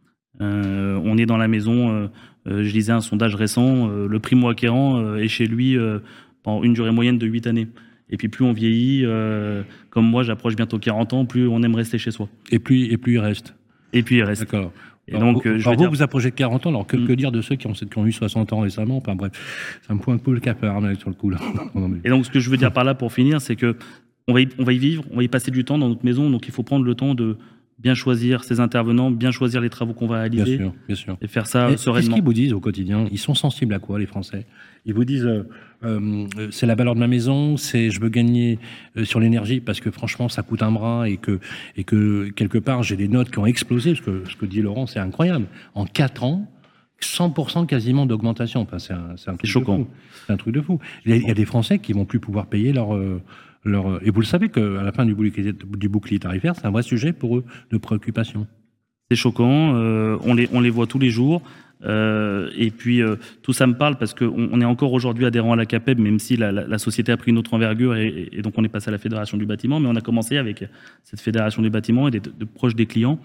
Speaker 9: Euh, on est dans la maison, euh, euh, je lisais un sondage récent, euh, le primo-acquérant euh, est chez lui euh, pendant une durée moyenne de huit années. Et puis plus on vieillit, euh, comme moi j'approche bientôt quarante ans, plus on aime rester chez soi.
Speaker 3: Et plus, et plus il reste.
Speaker 9: Et puis il reste.
Speaker 3: D'accord.
Speaker 9: Et
Speaker 3: alors,
Speaker 9: donc,
Speaker 3: vous,
Speaker 9: je
Speaker 3: alors vous,
Speaker 9: dire...
Speaker 3: vous approchez de quarante ans, alors que,
Speaker 9: mmh.
Speaker 3: que dire de ceux qui ont, qui ont eu soixante ans récemment? Enfin bref, ça me pointe un peu le cap hein, sur le coup là.
Speaker 9: Et donc ce que je veux dire par là pour finir, c'est que on va, y, on va y vivre, on va y passer du temps dans notre maison, donc il faut prendre le temps de bien choisir ses intervenants, bien choisir les travaux qu'on va réaliser.
Speaker 3: Bien sûr, bien sûr.
Speaker 9: Et faire ça
Speaker 3: et,
Speaker 9: sereinement.
Speaker 3: Qu'est-ce qu'ils vous disent au quotidien? Ils sont sensibles à quoi, les Français? Ils vous disent, euh, euh, c'est la valeur de ma maison, c'est je veux gagner euh, sur l'énergie parce que franchement, ça coûte un bras et que, et que quelque part, j'ai des notes qui ont explosé. Ce que, ce que dit Laurent, c'est incroyable. En quatre ans, cent pour cent quasiment d'augmentation. Enfin, c'est un, c'est un truc
Speaker 9: choquant.
Speaker 3: de fou. C'est un truc de fou. Il y a, il y a des Français qui vont plus pouvoir payer leur, euh, leur... Et vous le savez qu'à la fin du bouclier, du bouclier tarifaire, c'est un vrai sujet pour eux de préoccupation.
Speaker 9: C'est choquant. Euh, on, les, on les voit tous les jours. Euh, et puis, euh, tout ça me parle parce qu'on on est encore aujourd'hui adhérent à la CAPEB, même si la, la, la société a pris une autre envergure et, et donc on est passé à la Fédération du bâtiment. Mais on a commencé avec cette Fédération du bâtiment et d'être de, de proches des clients.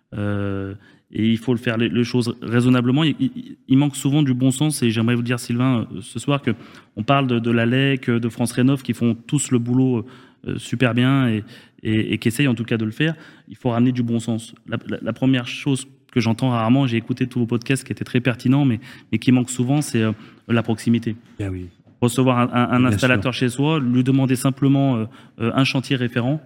Speaker 9: Euh, et il faut le faire les, les choses raisonnablement. Il, il, il manque souvent du bon sens et j'aimerais vous dire, Sylvain, ce soir qu'on parle de, de la L E C, de France Rénov, qui font tous le boulot euh, super bien et, et, et qui essayent en tout cas de le faire. Il faut ramener du bon sens. La, la, la première chose que j'entends rarement, j'ai écouté tous vos podcasts qui étaient très pertinents, mais, mais qui manque souvent, c'est euh, la proximité.
Speaker 3: Ah oui.
Speaker 9: Recevoir un, un, un installateur sûr. Chez soi, lui demander simplement euh, euh, un chantier référent,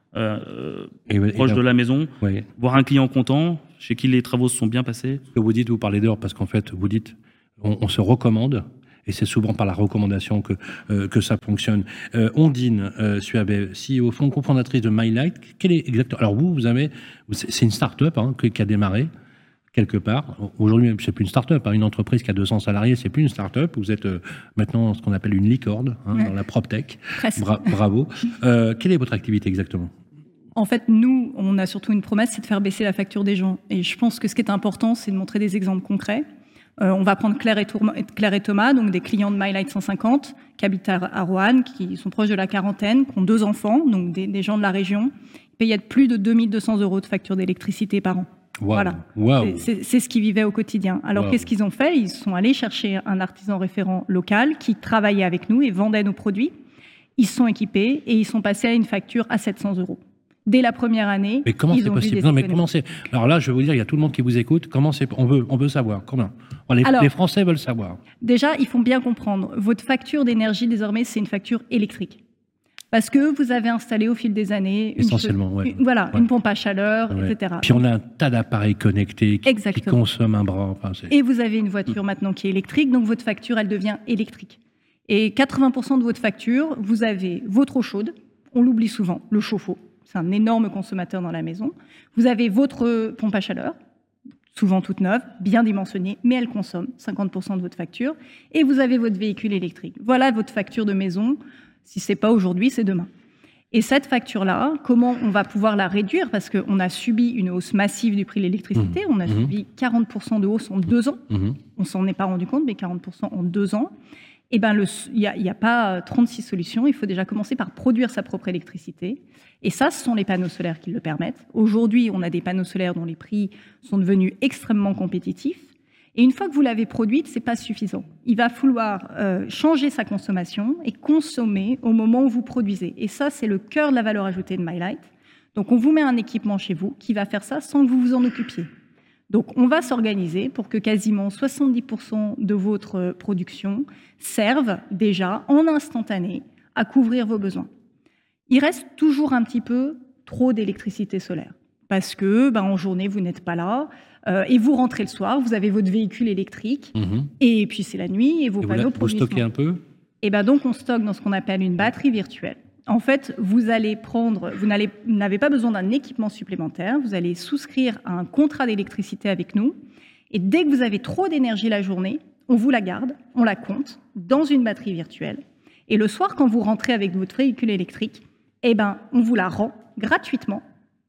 Speaker 9: euh, et, proche et de la maison, oui. Voir un client content, chez qui les travaux se sont bien passés.
Speaker 3: Ce que vous dites, vous parlez d'heures, parce qu'en fait, vous dites, on, on se recommande, et c'est souvent par la recommandation que, euh, que ça fonctionne. Euh, Ondine euh, Suabe, C E O, fond cofondatrice de MyLight, quel est exactement... Alors vous, vous avez... C'est une start-up hein, qui a démarré quelque part. Aujourd'hui, c'est plus une start-up, hein, une entreprise qui a deux cents salariés, c'est plus une start-up. Vous êtes euh, maintenant ce qu'on appelle une licorne hein, ouais. dans la PropTech. Bra bravo. Euh, quelle est votre activité exactement ?
Speaker 10: En fait, nous, on a surtout une promesse, c'est de faire baisser la facture des gens. Et je pense que ce qui est important, c'est de montrer des exemples concrets. Euh, on va prendre Claire et, Claire et Thomas, donc des clients de MyLight cent cinquante, qui habitent à Roanne, qui sont proches de la quarantaine, qui ont deux enfants, donc des, des gens de la région. Ils payaient plus de deux mille deux cents euros de facture d'électricité par an.
Speaker 3: Wow.
Speaker 10: Voilà.
Speaker 3: Wow.
Speaker 10: C'est ce qu'ils vivaient au quotidien. Alors, wow. Qu'est-ce qu'ils ont fait? Ils sont allés chercher un artisan référent local qui travaillait avec nous et vendait nos produits. Ils se sont équipés et ils sont passés à une facture à sept cents euros. Dès la première année,
Speaker 3: mais comment c'est possible? Non, mais comment c'est? Alors là, je vais vous dire, il y a tout le monde qui vous écoute. Comment c'est? On veut, on veut savoir. Comment? Les, Alors, les Français veulent savoir.
Speaker 10: Déjà, il faut bien comprendre. Votre facture d'énergie, désormais, c'est une facture électrique. Parce que vous avez installé au fil des années...
Speaker 3: Essentiellement,
Speaker 10: une,
Speaker 3: ouais.
Speaker 10: une, Voilà,
Speaker 3: ouais.
Speaker 10: une pompe à chaleur,
Speaker 3: ouais.
Speaker 10: et cetera.
Speaker 3: Puis on a un tas d'appareils connectés qui, qui consomment un bras. Enfin,
Speaker 10: et vous avez une voiture mmh. maintenant qui est électrique, donc votre facture, elle devient électrique. Et quatre-vingts pour cent de votre facture, vous avez votre eau chaude, on l'oublie souvent, le chauffe-eau. C'est un énorme consommateur dans la maison. Vous avez votre pompe à chaleur, souvent toute neuve, bien dimensionnée, mais elle consomme cinquante pour cent de votre facture. Et vous avez votre véhicule électrique. Voilà votre facture de maison. Si ce n'est pas aujourd'hui, c'est demain. Et cette facture-là, comment on va pouvoir la réduire? Parce qu'on a subi une hausse massive du prix de l'électricité. Mmh. On a mmh. subi quarante pour cent de hausse en deux ans. Mmh. On ne s'en est pas rendu compte, mais quarante pour cent en deux ans. Eh ben, il n'y a, y a pas trente-six solutions. Il faut déjà commencer par produire sa propre électricité. Et ça, ce sont les panneaux solaires qui le permettent. Aujourd'hui, on a des panneaux solaires dont les prix sont devenus extrêmement compétitifs. Et une fois que vous l'avez produite, ce n'est pas suffisant. Il va falloir euh, changer sa consommation et consommer au moment où vous produisez. Et ça, c'est le cœur de la valeur ajoutée de MyLight. Donc, on vous met un équipement chez vous qui va faire ça sans que vous vous en occupiez. Donc, on va s'organiser pour que quasiment soixante-dix pour cent de votre production serve déjà en instantané à couvrir vos besoins. Il reste toujours un petit peu trop d'électricité solaire parce que ben, en journée, vous n'êtes pas là euh, et vous rentrez le soir, vous avez votre véhicule électrique mmh. et puis c'est la nuit et vos et panneaux produisent.
Speaker 3: Vous stockez un peu?
Speaker 10: Et ben donc, on stocke dans ce qu'on appelle une batterie virtuelle. En fait, vous allez prendre, vous n'avez pas besoin d'un équipement supplémentaire, vous allez souscrire à un contrat d'électricité avec nous, et dès que vous avez trop d'énergie la journée, on vous la garde, on la compte dans une batterie virtuelle, et le soir, quand vous rentrez avec votre véhicule électrique, eh ben, on vous la rend gratuitement,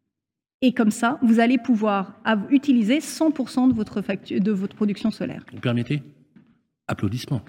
Speaker 10: et comme ça, vous allez pouvoir utiliser cent pour cent de votre, facture, de votre production solaire.
Speaker 3: Vous permettez? Applaudissements.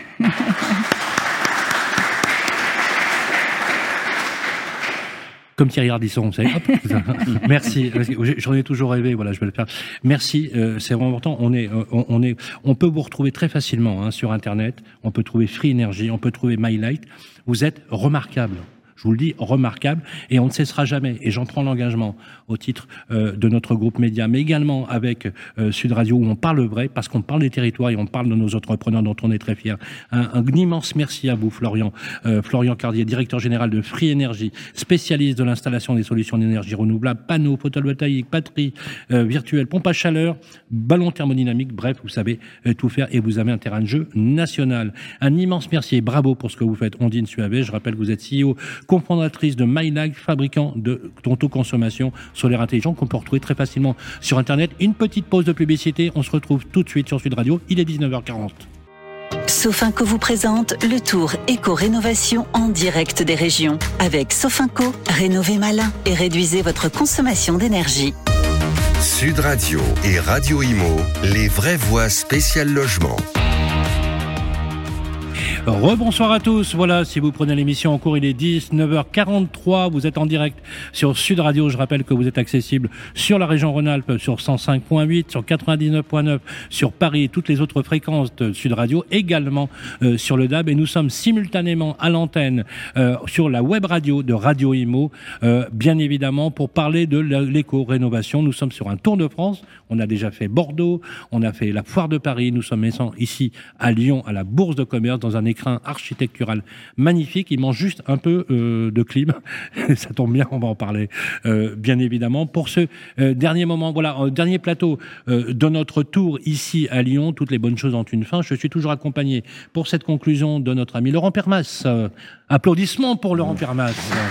Speaker 3: Comme Thierry Ardisson, vous savez. Hop, merci. J'en ai toujours rêvé. Voilà, je vais le faire. Merci. Euh, c'est vraiment important. On est, on, on est, on peut vous retrouver très facilement hein, sur Internet. On peut trouver Free Energy. On peut trouver MyLight. Vous êtes remarquable. Je vous le dis, remarquable, et on ne cessera jamais. Et j'en prends l'engagement au titre euh, de notre groupe média, mais également avec euh, Sud Radio, où on parle vrai, parce qu'on parle des territoires et on parle de nos entrepreneurs dont on est très fiers. Un, un immense merci à vous, Florian. Euh, Florian Cardier, directeur général de Free Energy, spécialiste de l'installation des solutions d'énergie renouvelable, panneaux photovoltaïques, batteries euh, virtuelles, pompes à chaleur, ballons thermodynamiques, bref, vous savez euh, tout faire et vous avez un terrain de jeu national. Un immense merci et bravo pour ce que vous faites, Ondine Suabe. Je rappelle que vous êtes C E O cofondatrice de MyLag, fabricant de d'autoconsommation solaire intelligente qu'on peut retrouver très facilement sur Internet. Une petite pause de publicité, on se retrouve tout de suite sur Sud Radio, il est dix-neuf heures quarante.
Speaker 1: Sofinco vous présente le tour éco-rénovation en direct des régions. Avec Sofinco, rénovez malin et réduisez votre consommation d'énergie.
Speaker 2: Sud Radio et Radio Imo, les vraies voix spéciales logement.
Speaker 3: Rebonsoir à tous, voilà, si vous prenez l'émission en cours, il est dix-neuf heures quarante-trois, vous êtes en direct sur Sud Radio, je rappelle que vous êtes accessible sur la région Rhône-Alpes, sur cent cinq virgule huit, sur quatre-vingt-dix-neuf virgule neuf, sur Paris et toutes les autres fréquences de Sud Radio, également euh, sur le D A B, et nous sommes simultanément à l'antenne euh, sur la web radio de Radio Imo, euh, bien évidemment pour parler de l'éco-rénovation. Nous sommes sur un tour de France, on a déjà fait Bordeaux, on a fait la Foire de Paris, nous sommes ici à Lyon, à la Bourse de Commerce, dans un écran architectural magnifique. Il manque juste un peu euh, de clim. Ça tombe bien, on va en parler euh, bien évidemment. Pour ce euh, dernier moment, voilà, euh, dernier plateau euh, de notre tour ici à Lyon. Toutes les bonnes choses ont une fin. Je suis toujours accompagné pour cette conclusion de notre ami Laurent Permas. Euh, applaudissements pour Laurent Permas.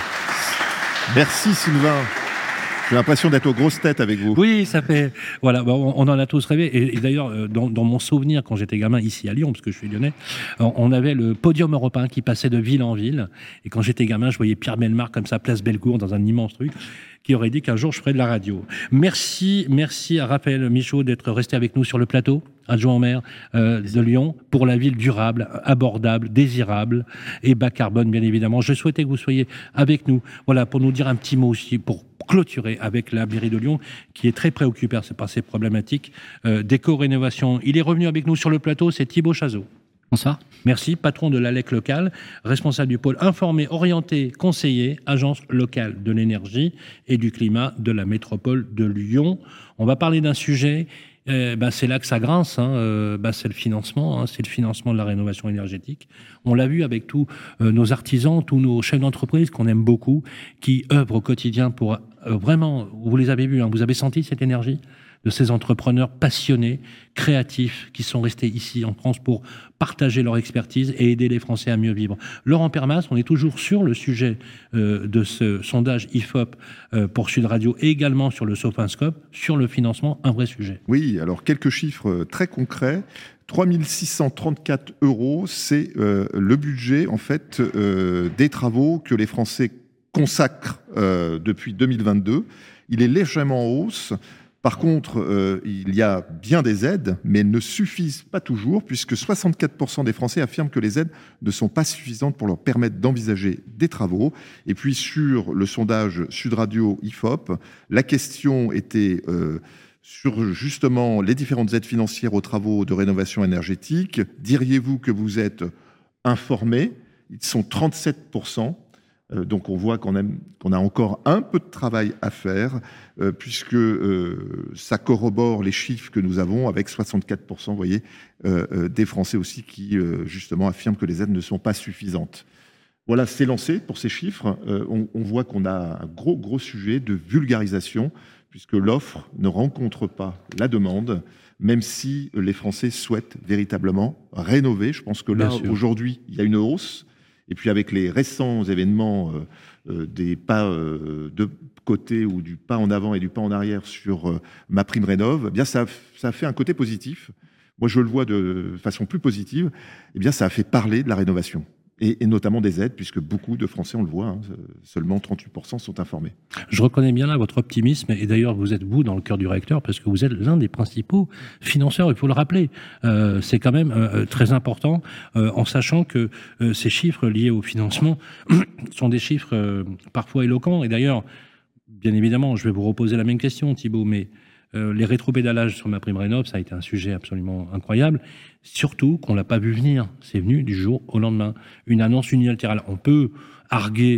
Speaker 6: Merci Sylvain. J'ai l'impression d'être aux grosses têtes avec vous.
Speaker 3: Oui, ça fait... Voilà, bon, on en a tous rêvé. Et, et d'ailleurs, dans, dans mon souvenir, quand j'étais gamin ici à Lyon, parce que je suis lyonnais, on avait le podium européen qui passait de ville en ville. Et quand j'étais gamin, je voyais Pierre Bellemare comme ça, place Bellecour, dans un immense truc, qui aurait dit qu'un jour, je ferais de la radio. Merci, merci à Raphaël Michaud d'être resté avec nous sur le plateau, adjoint au maire euh, de Lyon, pour la ville durable, abordable, désirable et bas carbone, bien évidemment. Je souhaitais que vous soyez avec nous, voilà, pour nous dire un petit mot aussi, pour clôturer avec la mairie de Lyon, qui est très préoccupée par ces problématiques euh, d'éco-rénovation. Il est revenu avec nous sur le plateau, c'est Thibaut Chazot.
Speaker 11: Bonsoir.
Speaker 3: Merci, patron de l'A L E C local, responsable du pôle informé, orienté, conseiller, agence locale de l'énergie et du climat de la métropole de Lyon. On va parler d'un sujet, euh, bah, c'est là que ça grince, hein, euh, bah, c'est le financement, hein, c'est le financement de la rénovation énergétique. On l'a vu avec tous euh, nos artisans, tous nos chefs d'entreprise qu'on aime beaucoup, qui œuvrent au quotidien pour euh, vraiment, vous les avez vus, hein, vous avez senti cette énergie de ces entrepreneurs passionnés, créatifs, qui sont restés ici en France pour partager leur expertise et aider les Français à mieux vivre. Laurent Permas, on est toujours sur le sujet euh, de ce sondage I F O P euh, pour Sud Radio et également sur le Sofinscope, sur le financement, un vrai sujet.
Speaker 6: Oui, alors quelques chiffres très concrets. trois mille six cent trente-quatre euros, c'est euh, le budget en fait euh, des travaux que les Français consacrent euh, depuis deux mille vingt-deux. Il est légèrement en hausse. Par contre, euh, il y a bien des aides, mais elles ne suffisent pas toujours, puisque soixante-quatre pour cent des Français affirment que les aides ne sont pas suffisantes pour leur permettre d'envisager des travaux. Et puis sur le sondage Sud Radio I F O P, la question était euh, sur justement les différentes aides financières aux travaux de rénovation énergétique. Diriez-vous que vous êtes informés? Ils sont trente-sept pour cent. Euh, donc on voit qu'on a, qu'on a encore un peu de travail à faire, euh, puisque euh, ça corrobore les chiffres que nous avons avec soixante-quatre pour cent, vous voyez, euh, euh, des Français aussi qui euh, justement affirment que les aides ne sont pas suffisantes. Voilà, c'est lancé pour ces chiffres. Euh, on, on voit qu'on a un gros, gros sujet de vulgarisation, puisque l'offre ne rencontre pas la demande, même si les Français souhaitent véritablement rénover. Je pense que là, aujourd'hui, il y a une hausse. Et puis avec les récents événements euh, euh, des pas euh, de côté ou du pas en avant et du pas en arrière sur euh, MaPrimeRénov', eh bien ça, ça a fait un côté positif. Moi, je le vois de façon plus positive. Eh bien, ça a fait parler de la rénovation. Et, et notamment des aides, puisque beaucoup de Français, on le voit, hein, seulement trente-huit pour cent sont informés.
Speaker 3: Je reconnais bien là votre optimisme, et d'ailleurs vous êtes vous dans le cœur du réacteur, parce que vous êtes l'un des principaux financeurs, il faut le rappeler. Euh, c'est quand même euh, très important, euh, en sachant que euh, ces chiffres liés au financement sont des chiffres euh, parfois éloquents, et d'ailleurs, bien évidemment, je vais vous reposer la même question, Thibaut, mais euh, les rétropédalages sur MaPrimeRénov', ça a été un sujet absolument incroyable. Surtout qu'on ne l'a pas vu venir. C'est venu du jour au lendemain. Une annonce unilatérale. On peut arguer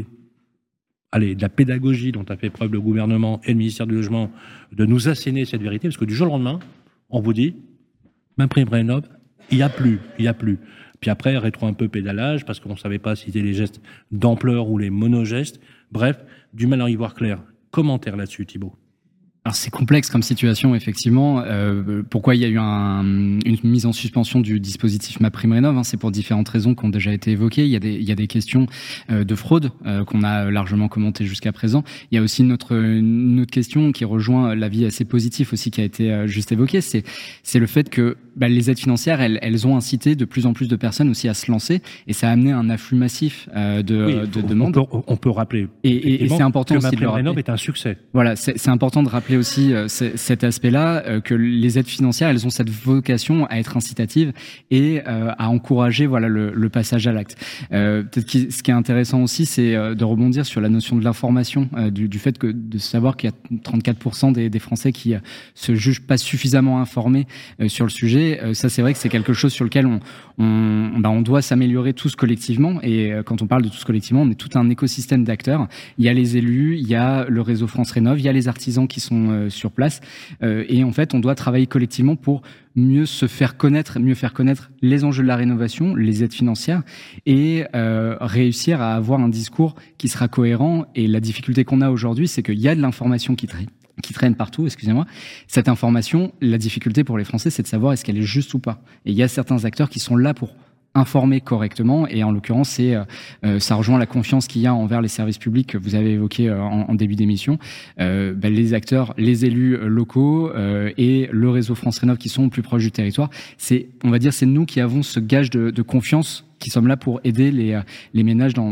Speaker 3: allez, de la pédagogie dont a fait preuve le gouvernement et le ministère du Logement de nous asséner cette vérité, parce que du jour au lendemain, on vous dit, MaPrimeRénov', il n'y a plus, il n'y a plus. Puis après, rétro un peu pédalage, parce qu'on ne savait pas si c'était les gestes d'ampleur ou les monogestes. Bref, du mal à y voir clair. Commentaire là-dessus, Thibaut.
Speaker 11: Alors c'est complexe comme situation, effectivement. Euh, pourquoi il y a eu un, une mise en suspension du dispositif MaPrimeRénov', hein, c'est pour différentes raisons qui ont déjà été évoquées. Il y a des, il y a des questions euh, de fraude euh, qu'on a largement commentées jusqu'à présent. Il y a aussi une autre, une autre question qui rejoint l'avis assez positif aussi qui a été euh, juste évoqué, c'est, c'est le fait que bah, les aides financières, elles, elles ont incité de plus en plus de personnes aussi à se lancer, et ça a amené un afflux massif euh, de,
Speaker 3: oui,
Speaker 11: de
Speaker 3: on,
Speaker 11: demandes.
Speaker 3: On peut, on peut rappeler.
Speaker 11: Et, et, et c'est important
Speaker 3: que
Speaker 11: aussi de le rappeler.
Speaker 3: MaPrimeRénov' est un succès.
Speaker 11: Voilà, c'est, c'est important de rappeler aussi euh, cet aspect-là, euh, que les aides financières, elles ont cette vocation à être incitatives et euh, à encourager voilà le, le passage à l'acte. Euh, peut-être que ce qui est intéressant aussi, c'est euh, de rebondir sur la notion de l'information, euh, du, du fait que de savoir qu'il y a trente-quatre pour cent des, des Français qui euh, se jugent pas suffisamment informés euh, sur le sujet. Euh, ça, c'est vrai que c'est quelque chose sur lequel on on, bah, on doit s'améliorer tous collectivement. Et euh, quand on parle de tous collectivement, on est tout un écosystème d'acteurs. Il y a les élus, il y a le réseau France Rénov', il y a les artisans qui sont euh, sur place. Euh, et en fait, on doit travailler collectivement pour mieux se faire connaître, mieux faire connaître les enjeux de la rénovation, les aides financières, et euh, réussir à avoir un discours qui sera cohérent. Et la difficulté qu'on a aujourd'hui, c'est qu'il y a de l'information qui traîne, qui traîne partout, excusez-moi. Cette information, la difficulté pour les Français, c'est de savoir est-ce qu'elle est juste ou pas. Et il y a certains acteurs qui sont là pour informer correctement, et en l'occurrence, c'est, euh, ça rejoint la confiance qu'il y a envers les services publics que vous avez évoqué euh, en, en début d'émission. Euh, ben, les acteurs, les élus locaux euh, et le réseau France Rénov' qui sont plus proches du territoire, c'est, on va dire, c'est nous qui avons ce gage de, de confiance, qui sommes là pour aider les, les ménages dans,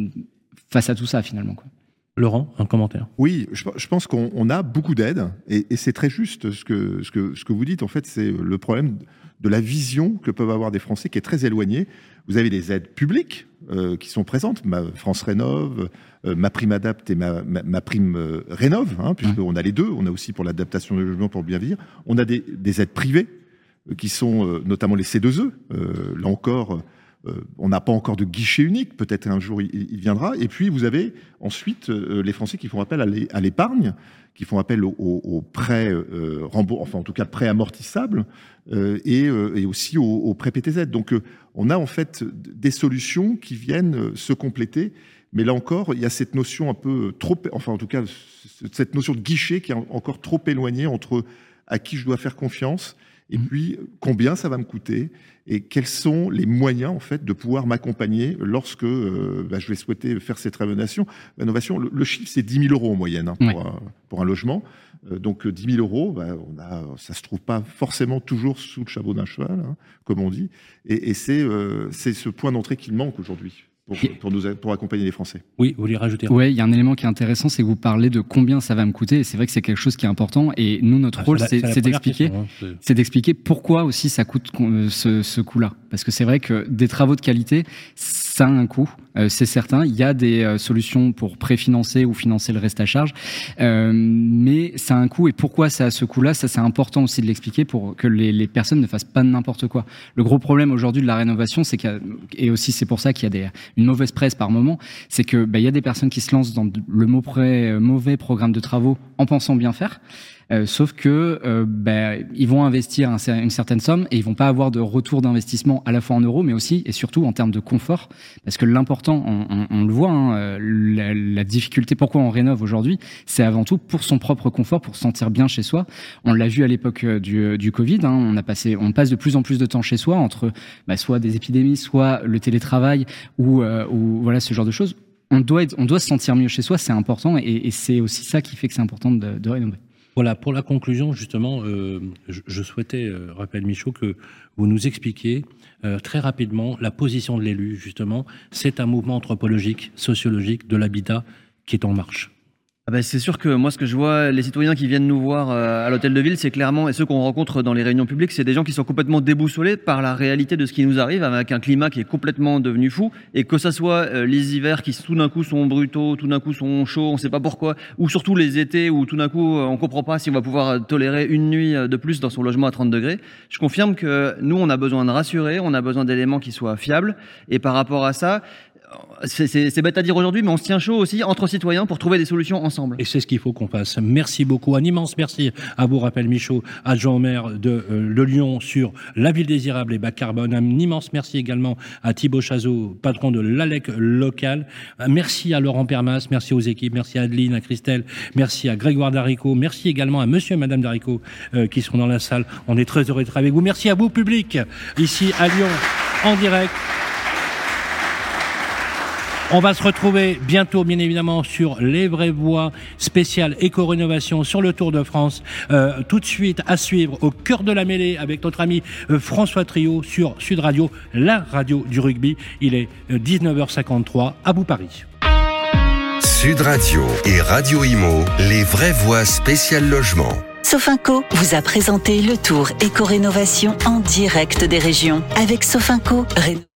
Speaker 11: face à tout ça finalement, quoi.
Speaker 3: Laurent, un commentaire.
Speaker 6: Oui, je, je pense qu'on on a beaucoup d'aides, et, et c'est très juste ce que, ce, que, ce que vous dites. En fait, c'est le problème de la vision que peuvent avoir des Français qui est très éloignée. Vous avez des aides publiques euh, qui sont présentes, ma France Rénov', euh, MaPrimeAdapt' et ma, ma, MaPrimeRénov', hein, puisqu'on a les deux. On a aussi pour l'adaptation du logement pour le bien vivre. On a des, des aides privées euh, qui sont euh, notamment les C deux E. Euh, là encore, euh, on n'a pas encore de guichet unique. Peut-être un jour il, il viendra. Et puis vous avez ensuite euh, les Français qui font appel à l'épargne, qui font appel aux au, au prêts euh, remboursés, enfin en tout cas prêts amortissables, euh, et, euh, et aussi aux, aux prêts P T Z. Donc euh, on a en fait des solutions qui viennent euh, se compléter. Mais là encore, il y a cette notion un peu trop, enfin en tout cas cette notion de guichet qui est encore trop éloignée entre à qui je dois faire confiance et puis combien ça va me coûter et quels sont les moyens en fait de pouvoir m'accompagner lorsque euh, bah, je vais souhaiter faire cette rénovation. rénovation le, le chiffre c'est dix mille euros en moyenne hein, pour, oui. un, pour un logement. Euh, donc dix mille euros, bah, on a, ça se trouve pas forcément toujours sous le chapeau d'un cheval, hein, comme on dit. Et, et c'est, euh, c'est ce point d'entrée qui manque aujourd'hui. Pour, pour, nous, pour accompagner les Français.
Speaker 3: Oui, vous voulez rajouter?
Speaker 11: Oui, il y a un élément qui est intéressant, c'est que vous parlez de combien ça va me coûter, et c'est vrai que c'est quelque chose qui est important, et nous, notre ah, rôle, c'est, c'est, c'est d'expliquer question, hein, c'est... c'est d'expliquer pourquoi aussi ça coûte ce, ce coût-là. Parce que c'est vrai que des travaux de qualité, ça a un coût, euh, c'est certain. Il y a des euh, solutions pour préfinancer ou financer le reste à charge, euh, mais ça a un coût, et pourquoi ça a ce coût-là, ça c'est important aussi de l'expliquer pour que les, les personnes ne fassent pas n'importe quoi. Le gros problème aujourd'hui de la rénovation, c'est qu'il y a, et aussi c'est pour ça qu'il y a des une mauvaise presse par moment, c'est que bah, y a des personnes qui se lancent dans le mauvais, mauvais programme de travaux en pensant bien faire, euh, sauf que euh, bah, ils vont investir un, une certaine somme et ils vont pas avoir de retour d'investissement à la fois en euros, mais aussi et surtout en termes de confort, parce que l'important, on, on, on le voit, hein, la, la difficulté, pourquoi on rénove aujourd'hui, c'est avant tout pour son propre confort, pour se sentir bien chez soi. On l'a vu à l'époque du, du Covid, hein, on a passé, on passe de plus en plus de temps chez soi entre bah, soit des épidémies, soit le télétravail ou, euh, ou voilà ce genre de choses. On doit être, on doit se sentir mieux chez soi, c'est important, et, et c'est aussi ça qui fait que c'est important de, de rénover.
Speaker 3: Voilà, pour la conclusion, justement, euh, je, je souhaitais, euh, Raphaël Michaud, que vous nous expliquiez euh, très rapidement la position de l'élu, justement. C'est un mouvement anthropologique, sociologique, de l'habitat qui est en marche.
Speaker 4: Ah ben c'est sûr que moi, ce que je vois, les citoyens qui viennent nous voir à l'hôtel de ville, c'est clairement, et ceux qu'on rencontre dans les réunions publiques, c'est des gens qui sont complètement déboussolés par la réalité de ce qui nous arrive, avec un climat qui est complètement devenu fou, et que ça soit euh, les hivers qui tout d'un coup sont brutaux, tout d'un coup sont chauds, on ne sait pas pourquoi, ou surtout les étés où tout d'un coup on ne comprend pas si on va pouvoir tolérer une nuit de plus dans son logement à trente degrés. Je confirme que nous, on a besoin de rassurer, on a besoin d'éléments qui soient fiables, et par rapport à ça, c'est, c'est, c'est bête à dire aujourd'hui, mais on se tient chaud aussi entre citoyens pour trouver des solutions ensemble.
Speaker 3: Et c'est ce qu'il faut qu'on fasse. Merci beaucoup. Un immense merci à vous, Raphaël Michaud, adjoint au maire de, euh, de Lyon sur la ville désirable et bas carbone. Un immense merci également à Thibaut Chazot, patron de l'A L E C local. Merci à Laurent Permas, merci aux équipes, merci à Adeline, à Christelle, merci à Grégoire Darico, merci également à monsieur et madame Darico euh, qui sont dans la salle. On est très heureux d'être avec vous. Merci à vous, public, ici à Lyon, en direct. On va se retrouver bientôt, bien évidemment, sur Les Vraies Voix spéciales éco-rénovation sur le Tour de France. Euh, tout de suite, à suivre, au cœur de la mêlée, avec notre ami euh, François Trio sur Sud Radio, la radio du rugby. Il est euh, dix-neuf heures cinquante-trois à Bout-Paris.
Speaker 2: Sud Radio et Radio Imo, Les Vraies Voix spéciales logement.
Speaker 1: Sofinco vous a présenté le Tour éco-rénovation en direct des régions. Avec Sofinco, réno-